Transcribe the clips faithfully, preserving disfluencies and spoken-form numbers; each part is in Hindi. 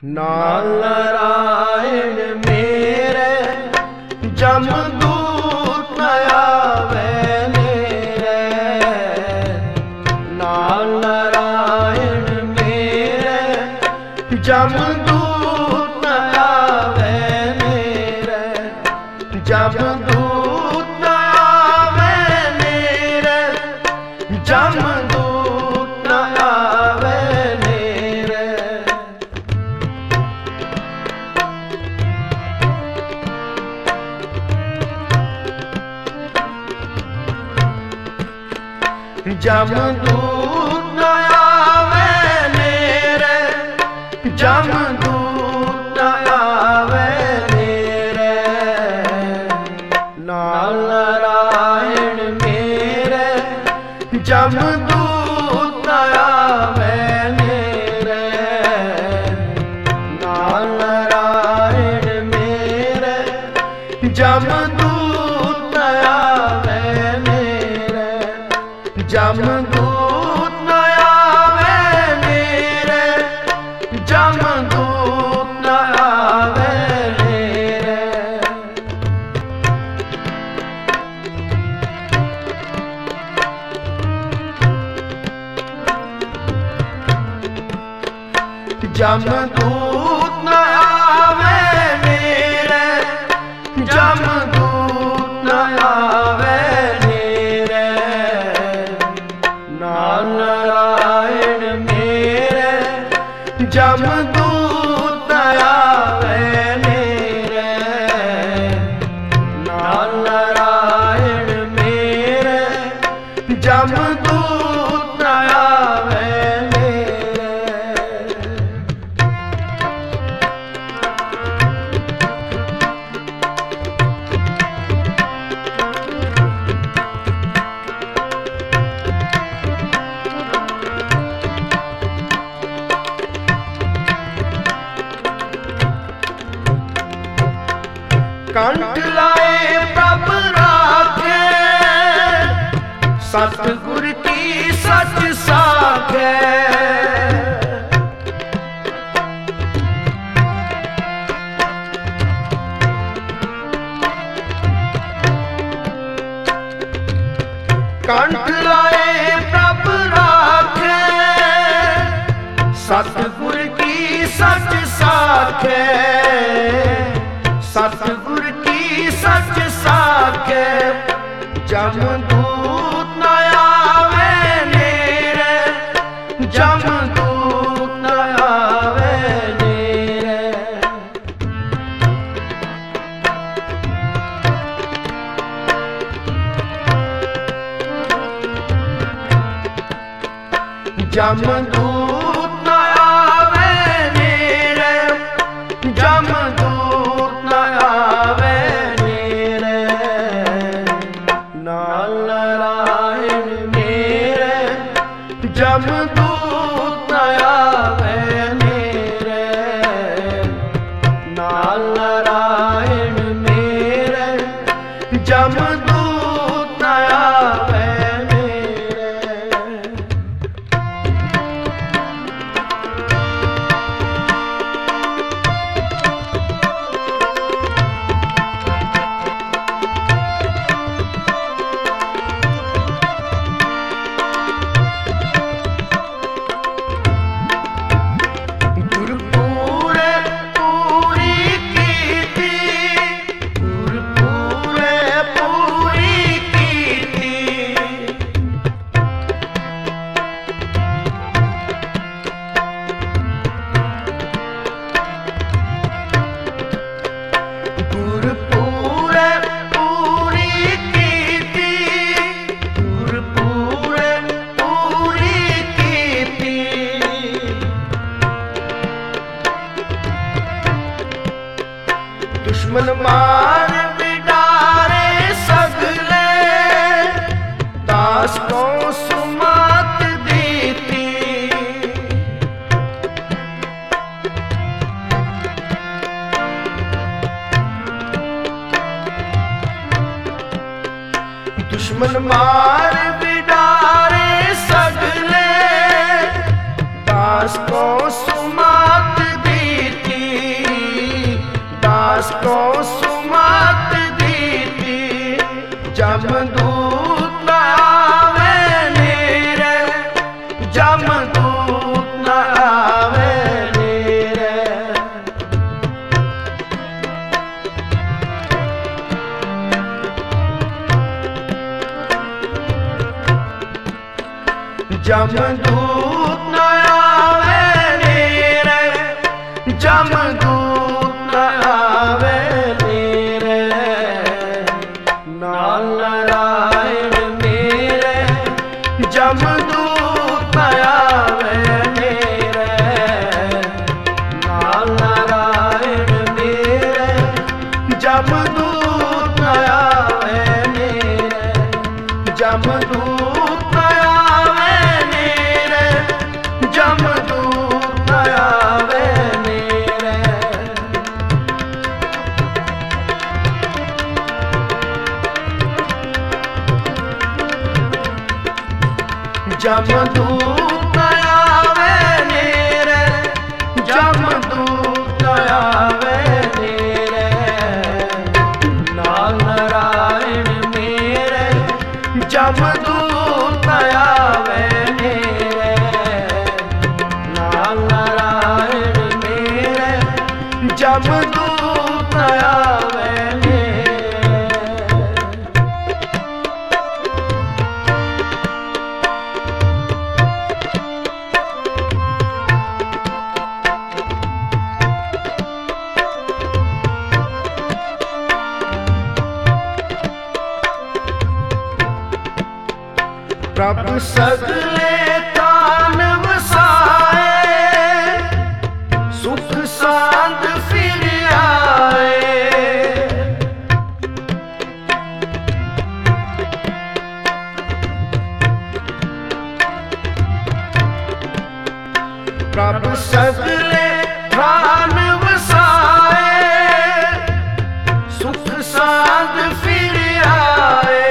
नाल नारायण मेरे जमदूत न आवे नेरे। नाल नारायण मेरे जमदूत न आवे नेरे। जमदूत न आवे नेरे। जमदूत न आवे नेरे। जमदूत न आवे नेरे। जमदूत न आवे नेरे। नाल नारायण मेरे जमदूत न आवे नेरे। नाल नारायण मेरे जमदूत न आवे नेरे। जमदूत न आवे नेरे। जमदूत न आवे नेरे। जमदूत न आवे नेरे। जमदूत न आवे नेरे। नाल नारायण मेरे जमदूत न आवे नेरे। नाल नारायण मेरे जमदूत न आवे नेरे। कंठ लाए प्रभ राखे। सतगुर की सच साखे। कंठ लाए प्रभ राखे। सतगुर की सच साखे। सतगुर की सच साखे। जमदूत न आवे नेरे। जमदूत न आवे नेरे। जमदूत न आवे नेरे। जमदूत न आवे नेरे। नाल नारायण मेरे जमदूत न आवे नेरे। नाल नारायण मेरे जमदूत न आवे नेरे। दुश्मन मार बिडारे सगले। दास को सुमात देती। दुश्मन मार बिडारे सगले। दास को सुमात देती। दास को सुमत दीती जमदूत न आवे नेरे जमदूत न आवे नेरे जमदूत न आवे नेरे जमदूत न आवे नेरे नाल नारायण मेरे जमदूत न आवे नेरे नाल नारायण मेरे जमदूत न आवे नेरे जमदूत न आवे नेरे जमदूत न आवे नेरे जमदूत न आवे नेरे जमदूत न आवे नेरे नाल नारायण मेरे जमदूत न आवे नेरे नाल नारायण मेरे जमदूत न आवे नेरे प्रभु सगले तान वसाए सुख सांद फिर आए प्रभु सगले तान वसाए सुख सांद फिर आए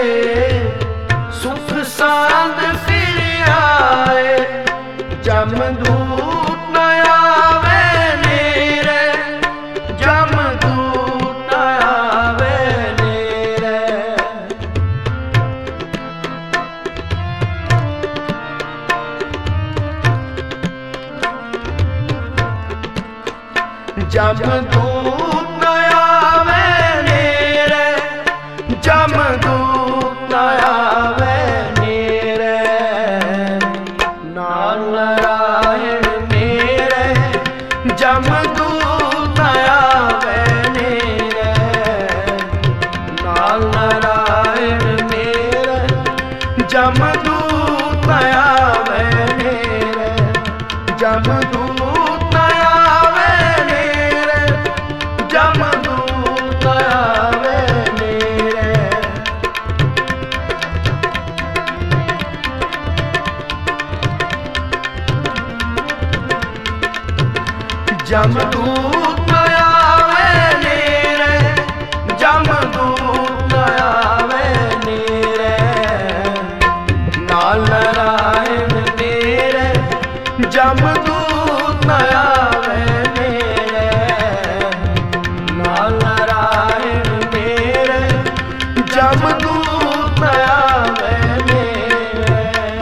सुख सांद फिर आए जमदूत न आवे नेरे जमदूत न आवे नेरे जमदूत न आवे नेरे जमदूत न आवे नेरे नाल नारायण मेरे जमदूत न आवे नेरे नाल नारायण मेरे जमदूत न आवे नेरे जमदूत न आवे नेरे जमदूत न आवे नेरे जमदूत न आवे नेरे जमदूत न आवे नेरे नाल नारायण मेरे जमदूत न आवे नेरे नाल नारायण मेरे जमदूत न आवे नेरे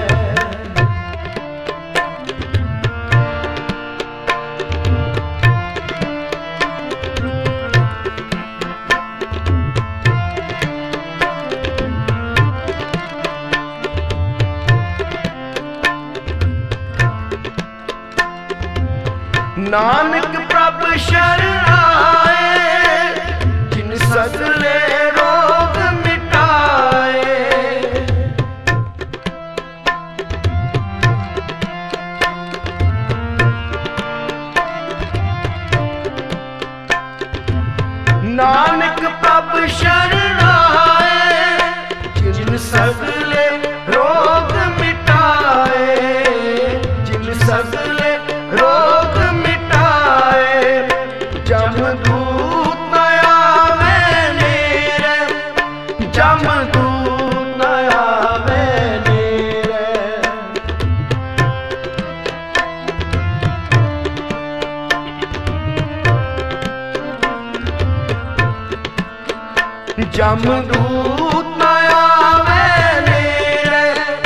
नानक प्रभ शरण आए जिन सगले रोग मिटाए नानक प्रभ शरण आए जिन सगले रोग मिटाए जिन सगले रोग मिटाए जमदूत न आवे नेरे जमदूत न आवे नेरे जमदूत न आवे नेरे,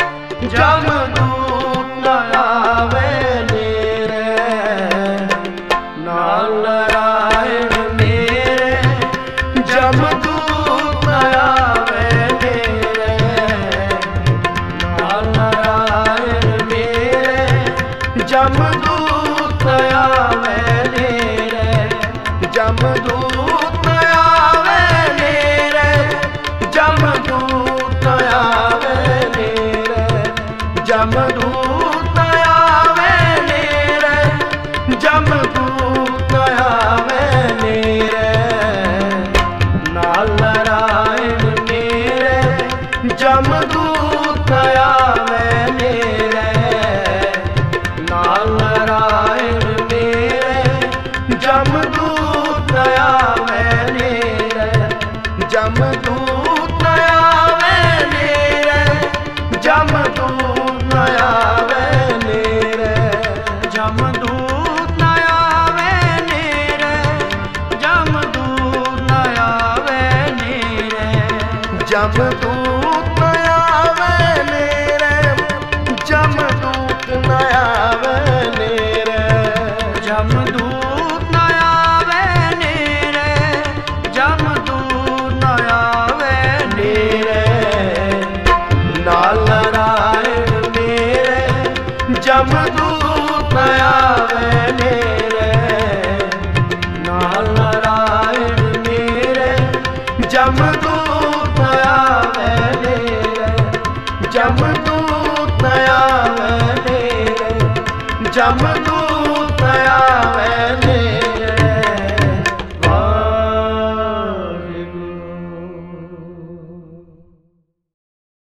जमदूत न आवे नेरे, नारायण मेरे जमदूत न आवे नेरे, नारायण मेरे जमदूत न आवे नेरे, जमदूत न आवे नेरे, जमदूत न आवे नेरे, जमदूत न आवे नेरे, जमदूत न आवे नेरे, नारायण मेरे जमदूत न आवे नेरे, नारायण मेरे जमदूत न आवे नेरे, जमदूत न आवे नेरे, जमदूत न आवे नेरे, जमदूत न आवे नेरे, जमदूत न आवे नेरे, जमदूत न आवे नेरे, जमदूत न आवे नेरे, जमदूत न आवे नेरे, जमदूत न आवे नेरे, नारायण मेरे जमदूत न आवे नेरे, नारायण मेरे जमदूत न आवे नेरे, जमदूत न आवे नेरे, जमदूत न आवे